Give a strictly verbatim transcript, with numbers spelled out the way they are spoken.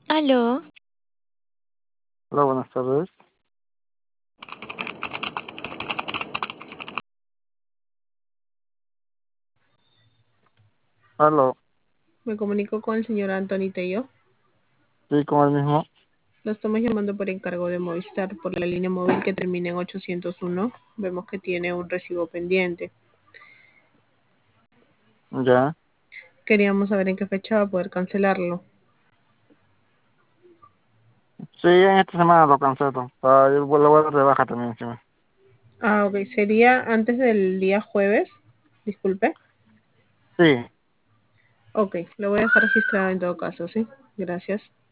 Aló, Hola, buenas tardes. Aló, Me comunico con el señor Anthony Tello. sí, con el mismo. Lo estamos llamando por encargo de Movistar por la línea móvil que termina en ochocientos uno. Vemos que tiene un recibo pendiente. Ya. Queríamos saber en qué fecha va a poder cancelarlo. Sí, en esta semana lo cancelo. Para ir, lo voy a dar de baja también encima. Ah, ok. Sería antes del día jueves. Disculpe. Sí, Ok, lo voy a dejar registrado en todo caso, ¿sí? Gracias.